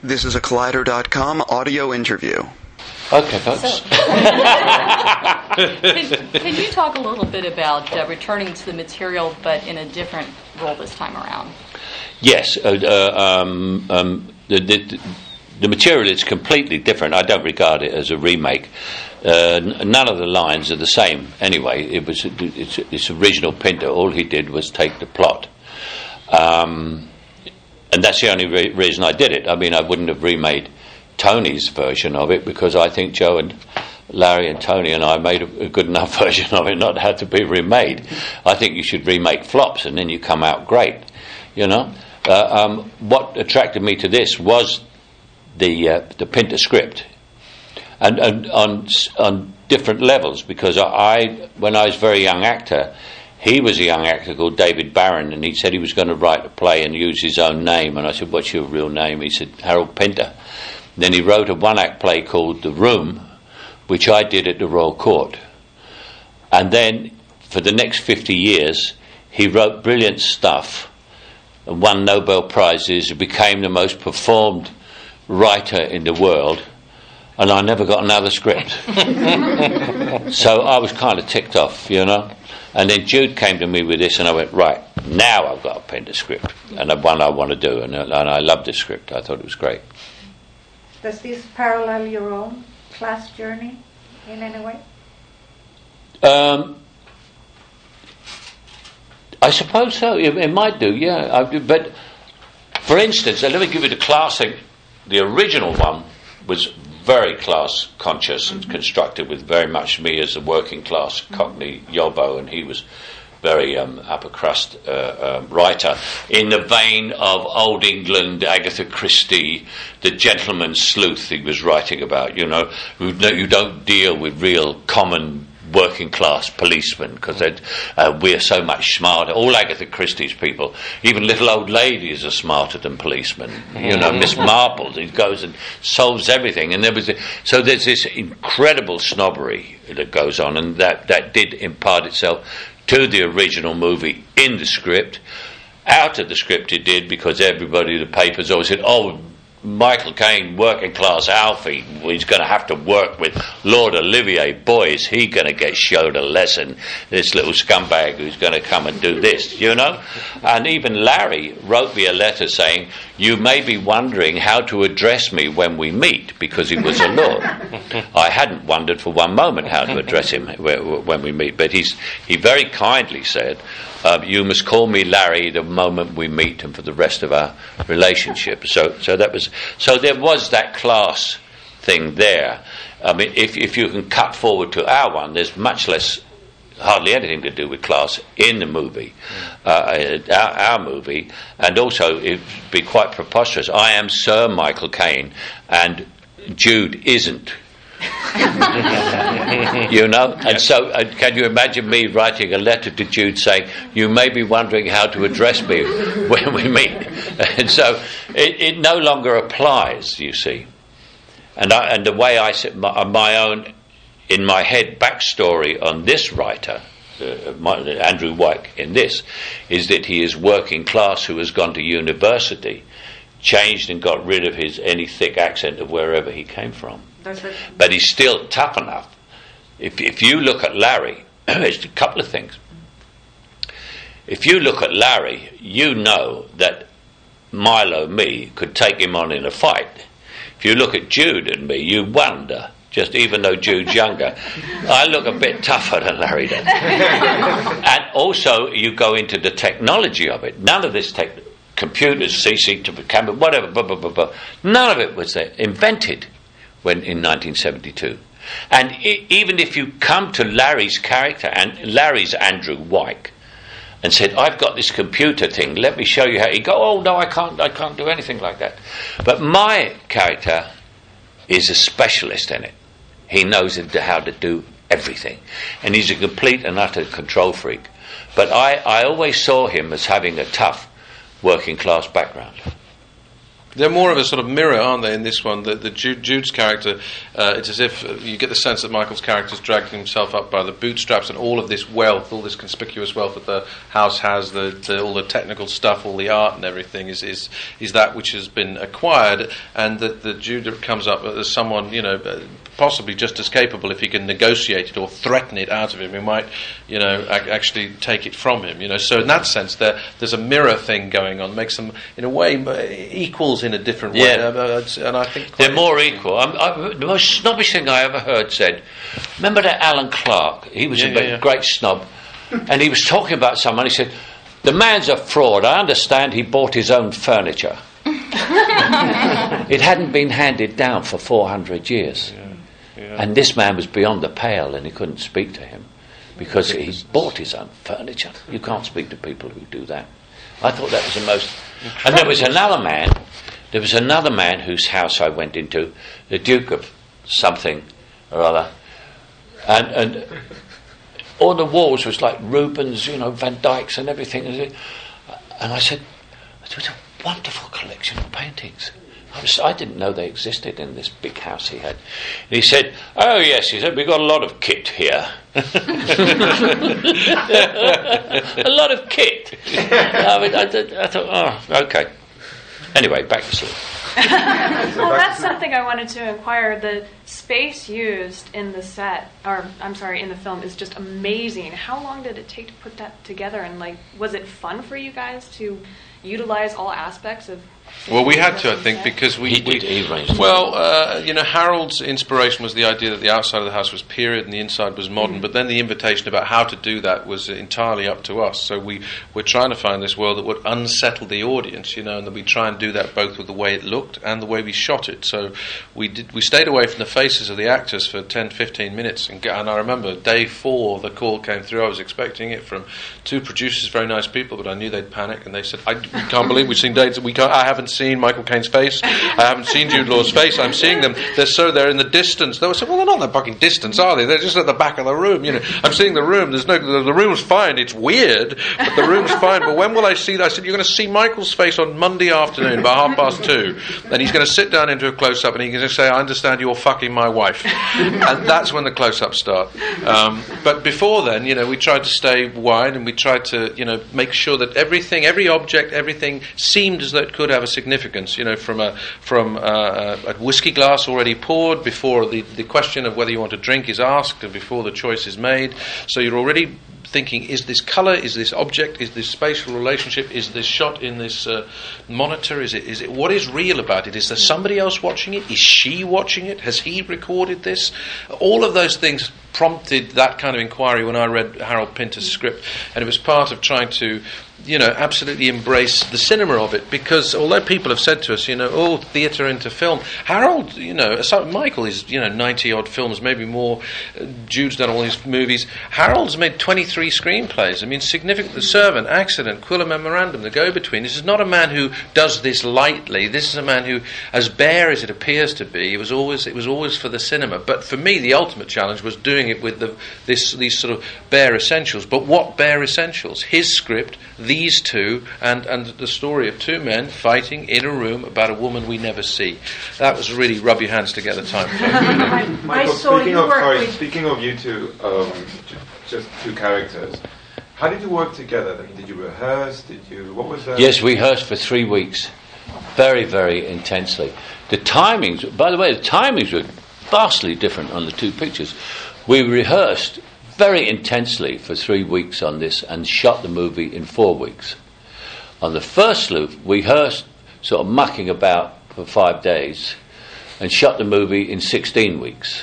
This is a Collider.com audio interview. Okay, folks. Can you talk a little bit about returning to the material, but in a different role this time around? Yes. The material is completely different. I don't regard it as a remake. None of the lines are the same. Anyway, it's original Pinter. All he did was take the plot. And that's the only reason I did it. I mean, I wouldn't have remade Tony's version of it because I think Joe and Larry and Tony and I made a good enough version of it not had to be remade. I think you should remake flops and then you come out great, you know. What attracted me to this was the Pinter script, and on different levels, because when I was a very young actor, he was a young actor called David Barron, and he said he was going to write a play and use his own name, and I said, "What's your real name?" He said, "Harold Pinter." Then he wrote a one-act play called The Room, which I did at the Royal Court, and then for the next 50 years he wrote brilliant stuff and won Nobel Prizes, became the most performed writer in the world, and I never got another script. So I was kind of ticked off, you know. And then Jude came to me with this, and I went, right, now I've got a Pinter script, and the one I want to do, and I loved this script. I thought it was great. Does this parallel your own class journey in any way? I suppose so. It might do, yeah. But for instance, let me give you the classic. The original one was very class conscious and constructed with very much me as a working class Cockney yobbo, and he was very upper crust writer in the vein of Old England, Agatha Christie, the gentleman sleuth he was writing about. You know, you don't deal with real common working class policemen because we're so much smarter. All Agatha Christie's people, even little old ladies, are smarter than policemen. You know, Miss Marple, who goes and solves everything, and there's this incredible snobbery that goes on, and that did impart itself to the original movie in the script. Out of the script it did, because everybody, the papers always said, "Oh, Michael Caine, working class Alfie, he's going to have to work with Lord Olivier. Boy, is he going to get showed a lesson, this little scumbag who's going to come and do this," you know. And even Larry wrote me a letter saying, "You may be wondering how to address me when we meet," because he was a lord. I hadn't wondered for one moment how to address him when we meet, but he very kindly said, "You must call me Larry the moment we meet and for the rest of our relationship." So there was that class thing there. I mean, if you can cut forward to our one, there's hardly anything to do with class in the movie, our movie, and also it'd be quite preposterous. I am Sir Michael Caine, and Jude isn't. You know, and so can you imagine me writing a letter to Jude saying, "You may be wondering how to address me when we meet," and so it no longer applies, you see. And the way I set my own in my head backstory on this writer, Andrew Wyke, in this, is that he is working class who has gone to university, changed and got rid of any thick accent of wherever he came from. But he's still tough enough. If you look at Larry, there's a couple of things. If you look at Larry, you know that Milo, me, could take him on in a fight. If you look at Jude and me, you wonder, just even though Jude's younger, I look a bit tougher than Larry does. And also, you go into the technology of it. None of this computers, CCTV camera, whatever, blah, blah, blah, blah. None of it was there, invented in 1972. And even if you come to Larry's character, and Larry's Andrew Wyke, and said, "I've got this computer thing, let me show you how," he'd go, "Oh no, I can't do anything like that." But my character is a specialist in it. He knows how to do everything, and he's a complete and utter control freak. But I always saw him as having a tough working class background. They're more of a sort of mirror, aren't they, in this one? The Jude's character, it's as if you get the sense that Michael's character's dragged himself up by the bootstraps, and all of this wealth, all this conspicuous wealth that the house has, all the technical stuff, all the art and everything is that which has been acquired, and that the Jude comes up as someone, possibly just as capable if he can negotiate it or threaten it out of him. He might, actually take it from him. So in that sense, there's a mirror thing going on, makes them in a way equals in a different way. And I think they're more equal. The most snobbish thing I ever heard said, remember that Alan Clark? He was a great snob, and he was talking about someone. He said, the man's a fraud. I understand he bought his own furniture. It hadn't been handed down for 400 years. And this man was beyond the pale, and he couldn't speak to him because he bought his own furniture. You can't speak to people who do that. I thought that was the most... Incredible. And there was another man whose house I went into, the Duke of something or other, and on the walls was like Rubens, Van Dyck's and everything. And I said, it was a wonderful collection of paintings. I didn't know they existed in this big house he had. And he said, oh yes, he said, we've got a lot of kit here. A lot of kit. I thought, oh, okay. Anyway, back to sleep. Well, that's something I wanted to inquire. The space used in the in the film is just amazing. How long did it take to put that together? And was it fun for you guys to utilize all aspects of... Well, we had to, I think, because Harold's inspiration was the idea that the outside of the house was period and the inside was modern, but then the invitation about how to do that was entirely up to us. So we're trying to find this world that would unsettle the audience, and that we try and do that both with the way it looked and the way we shot it. So we stayed away from the faces of the actors for 10-15 minutes, and I remember day 4 the call came through. I was expecting it from 2 producers, very nice people, but I knew they'd panic, and they said, we can't believe we've seen dates. I haven't seen Michael Caine's face. I haven't seen Jude Law's face. I'm seeing them. They're in the distance. They said, well, they're not in the fucking distance, are they? They're just at the back of the room. I'm seeing the room. The room's fine. It's weird, but the room's fine. But when will I see that? I said, you're going to see Michael's face on Monday afternoon about 2:30, and he's going to sit down into a close-up, and he's going to say, I understand you're fucking my wife. And that's when the close-ups start. But before then, we tried to stay wide, and we tried to, make sure that every object, everything seemed as though it could have a significance, from a whiskey glass already poured before the question of whether you want to drink is asked and before the choice is made. So you're already thinking, is this colour, is this object, is this spatial relationship, is this shot in this monitor, is it what is real about it? Is there somebody else watching it? Is she watching it? Has he recorded this? All of those things prompted that kind of inquiry when I read Harold Pinter's script, and it was part of trying to absolutely embrace the cinema of it, because although people have said to us, theatre into film, Harold, Michael is, 90-odd films, maybe more, Jude's done all these movies, Harold's made 23 screenplays, significant, The Servant, Accident, Quilla Memorandum, The Go-Between. This is not a man who does this lightly. This is a man who, as bare as it appears to be, it was always for the cinema. But for me, the ultimate challenge was doing it with these sort of bare essentials. But what bare essentials? His script, these two, and the story of 2 men fighting in a room about a woman we never see. That was really rub your hands together time. Michael, speaking of you two, just 2 characters, how did you work together? Did you rehearse? What was the... Yes, we rehearsed for 3 weeks, very, very intensely. The timings, by the way, were vastly different on the 2 pictures. We rehearsed very intensely for 3 weeks on this and shot the movie in 4 weeks. On the first loop, we rehearsed sort of mucking about for 5 days and shot the movie in 16 weeks.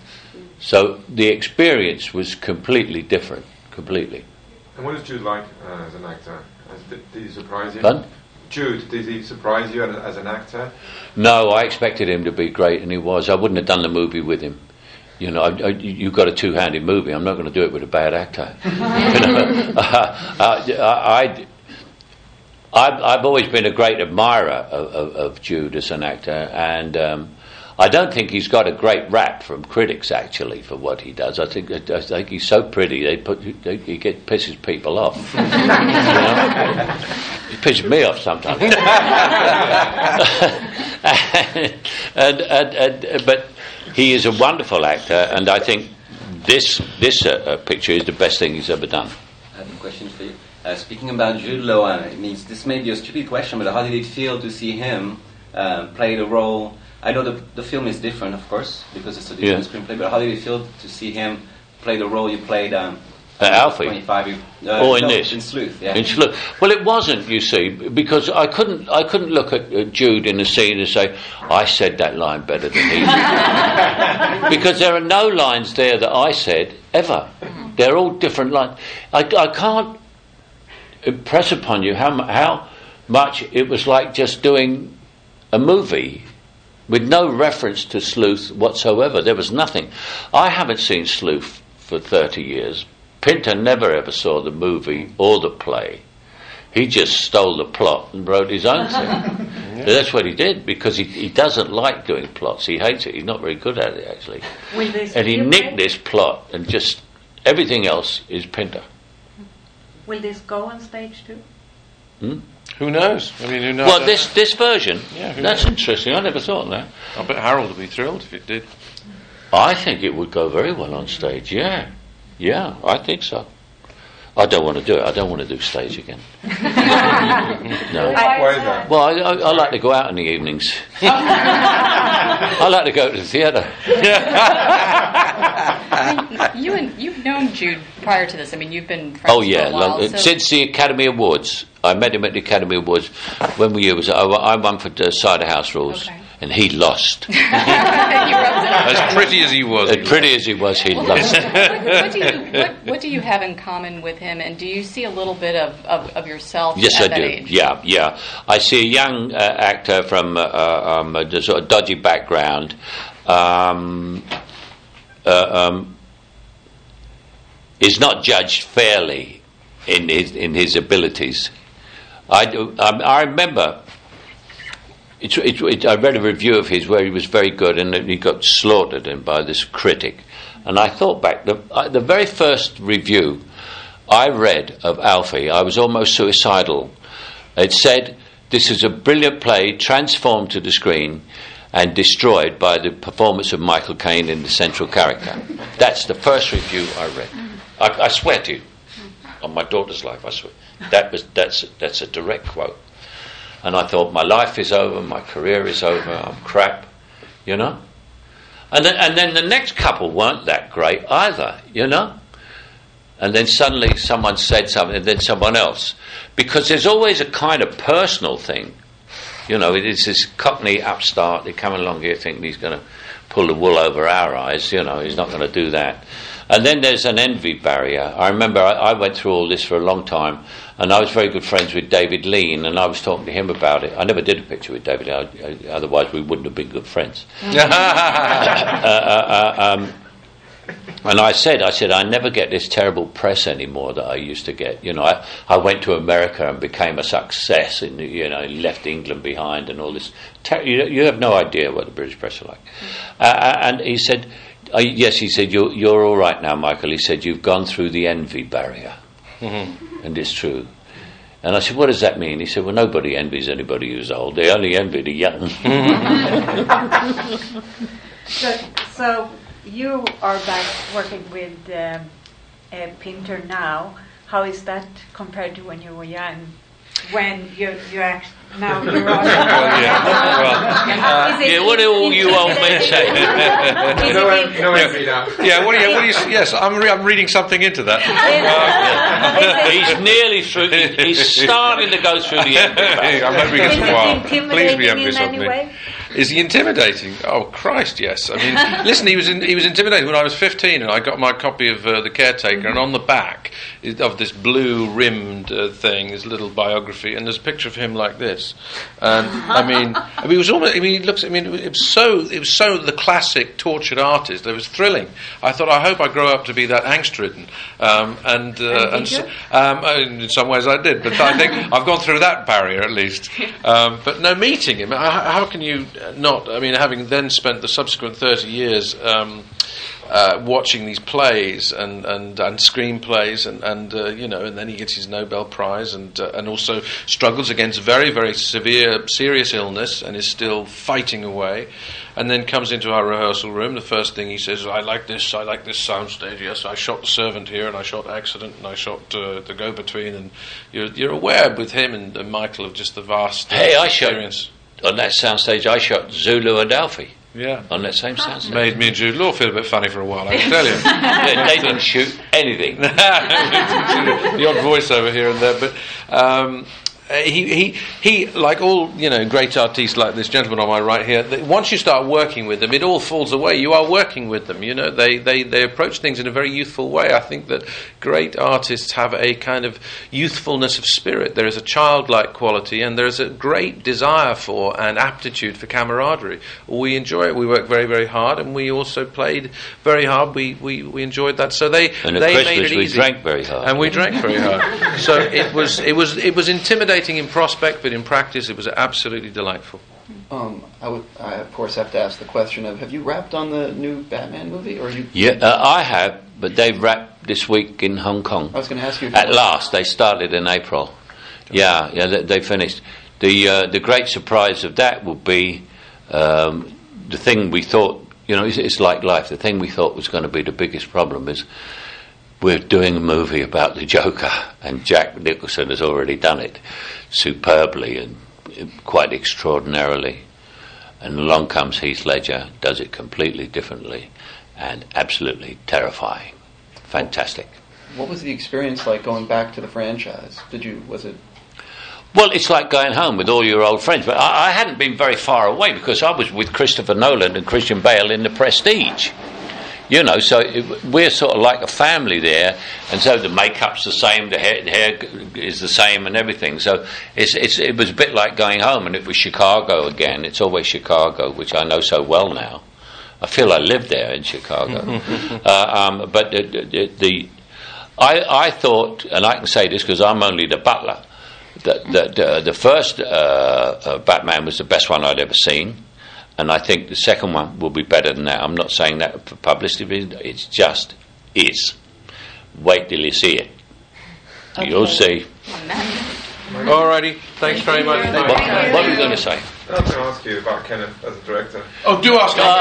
So the experience was completely different, completely. And what is Jude like as an actor? Did he surprise you? Pardon? Jude, did he surprise you as an actor? No, I expected him to be great, and he was. I wouldn't have done the movie with him. You've got a 2-handed movie. I'm not going to do it with a bad actor. I've always been a great admirer of Jude as an actor, and I don't think he's got a great rap from critics, actually, for what he does. I think he's so pretty, he pisses people off. You know? He pisses me off sometimes. But he is a wonderful actor, and I think this picture is the best thing he's ever done. I have a question for you. Speaking about Jude Law, it means this may be a stupid question, but how did it feel to see him play the role? I know the film is different, of course, because it's a different screenplay, but how did it feel to see him play the role you played Alfie? 25 in this? In Sleuth, yeah. In Sleuth. Well, it wasn't, you see, because I couldn't look at Jude in the scene and say, I said that line better than he did. Because there are no lines there that I said, ever. They're all different lines. I can't impress upon you how much it was like just doing a movie with no reference to Sleuth whatsoever. There was nothing. I haven't seen Sleuth for 30 years. Pinter never ever saw the movie or the play. He just stole the plot and wrote his own thing. That's what he did, because he doesn't like doing plots. He hates it. He's not very good at it, actually. And he nicked this plot, and just everything else is Pinter. Will this go on stage too? Who knows? I mean, who knows? Well, this version, that's knows? interesting. I never thought of that. I bet Harold would be thrilled if it did. I think it would go very well on stage, yeah, I think so. I don't want to do it. I don't want to do stage again. No. Why is that? Well, I like to go out in the evenings. I like to go to the theatre. You've known Jude prior to this. I mean, you've been friends for a while. Since the Academy Awards. I met him at the Academy Awards when I won for Cider House Rules. Okay. And he lost. As pretty as he was. As pretty as he was, he lost. What do you have in common with him, and do you see a little bit of yourself yes, at I do. age? Yeah. I see a young actor from a sort of dodgy background. Is not judged fairly in his abilities. I remember. I read a review of his where he was very good, and he got slaughtered by this critic. And I thought back, the very first review I read of Alfie, I was almost suicidal. It said, "This is a brilliant play transformed to the screen and destroyed by the performance of Michael Caine in the central character." That's the first review I read. I swear to you, on my daughter's life, I swear. That's a direct quote. And I thought, my life is over, my career is over, I'm crap, you know? And then the next couple weren't that great either, you know? And then suddenly someone said something, and then someone else. Because there's always a kind of personal thing. You know, it's this Cockney upstart, they're coming along here thinking he's going to pull the wool over our eyes, you know, he's not going to do that. And then there's an envy barrier. I remember I went through all this for a long time, and I was very good friends with David Lean, and I was talking to him about it. I never did a picture with David, otherwise we wouldn't have been good friends. And I said, I never get this terrible press anymore that I used to get. You know, I went to America and became a success, and left England behind, and all this. You have no idea what the British press are like. And he said, yes, he said, you're all right now, Michael. He said, you've gone through the envy barrier. Mm-hmm. And it's true. And I said, what does that mean? He said, well, nobody envies anybody who's old. They only envy the young. So you are back working with Pinter now. How is that compared to when you were young? When you actually now you're on. What do all you old men say? No envy now. Yeah, what do you? Yes, I'm reading something into that. He's nearly through. He's starting to go through the end. I'm hoping it's a while. Please be envious of me. Way? Is he intimidating? Oh Christ, yes. I mean, listen, he was intimidating when I was 15, and I got my copy of The Caretaker, and on the back of this blue-rimmed thing, his little biography, and there's a picture of him like this. And it was almost. It was so the classic tortured artist. It was thrilling. I thought, I hope I grow up to be that angst-ridden. In some ways I did, but I think I've gone through that barrier at least. But no, meeting him, how can you not? I mean, having then spent the subsequent 30 years watching these plays and screenplays, and then he gets his Nobel Prize, and also struggles against very, very serious illness, and is still fighting away. And then comes into our rehearsal room. The first thing he says is, I like this soundstage. Yes, I shot The Servant here, and I shot Accident, and I shot The Go-Between. And you're aware with him and Michael of just the vast experience. On that soundstage, I shot Zulu and Alfie. Yeah. On that same soundstage. Made me and Jude Law feel a bit funny for a while, I can tell you. They didn't shoot anything. The odd voiceover here and there, but he like all great artists like this gentleman on my right here. Once you start working with them, it all falls away. You are working with them. They approach things in a very youthful way. I think that great artists have a kind of youthfulness of spirit. There is a childlike quality, and there is a great desire for and aptitude for camaraderie. We enjoy it. We work very, very hard, and we also played very hard. We enjoyed that. So they made it easy. We drank very hard, and we drank very hard. So it was intimidating in prospect, but in practice it was absolutely delightful. I of course have to ask the question of, have you wrapped on the new Batman movie, or you? Yeah, I have, but they've wrapped this week in Hong Kong. I was going to ask you. At last, they started in April. Yeah, they finished. The great surprise of that will be the thing we thought. It's like life. The thing we thought was going to be the biggest problem is, we're doing a movie about the Joker, and Jack Nicholson has already done it superbly and quite extraordinarily. And along comes Heath Ledger, does it completely differently, and absolutely terrifying. Fantastic. What was the experience like going back to the franchise? Was it? Well, it's like going home with all your old friends. But I hadn't been very far away, because I was with Christopher Nolan and Christian Bale in The Prestige. So we're sort of like a family there, and so the makeup's the same, the hair is the same, and everything. So it was a bit like going home, and it was Chicago again. It's always Chicago, which I know so well now. I feel I lived there in Chicago. But I thought, and I can say this because I'm only the butler, that the first Batman was the best one I'd ever seen. And I think the second one will be better than that. I'm not saying that for publicity reasons. It just is. Wait till you see it. Okay. You'll see. Alrighty. Thanks very much. What are you going to say? I was going to ask you about Kenneth as a director. Oh, do ask me.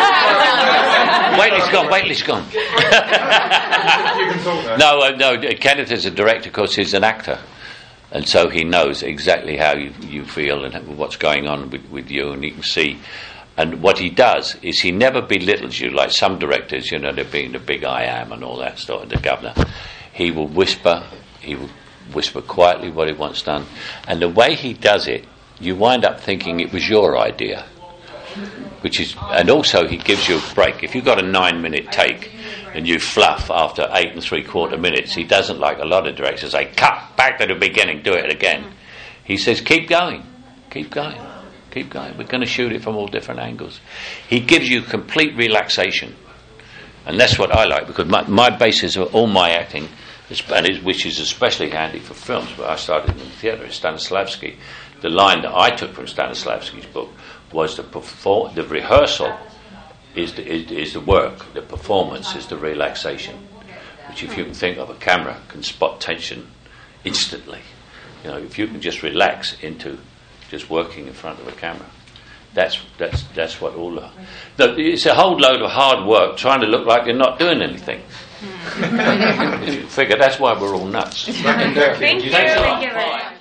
Waitley's gone. You can talk now. No. Kenneth as a director, of course, is an actor. And so he knows exactly how you feel and what's going on with you, and he can see. And what he does is he never belittles you like some directors, they're being the big I am and all that stuff, the governor. He will whisper quietly what he wants done. And the way he does it, you wind up thinking it was your idea. And also he gives you a break. If you've got a 9-minute take, and you fluff after 8 3/4 minutes, he doesn't, like a lot of directors, say, cut, back to the beginning, do it again. He says, keep going. We're going to shoot it from all different angles. He gives you complete relaxation. And that's what I like, because my basis of all my acting, which is especially handy for films, but I started in the theatre, Stanislavski. The line that I took from Stanislavski's book was the rehearsal is the work, the performance is the relaxation, which, if you can think of, a camera can spot tension instantly. If you can just relax into just working in front of a camera, that's what all it's a whole load of hard work trying to look like you're not doing anything. You figure that's why we're all nuts. Thank you.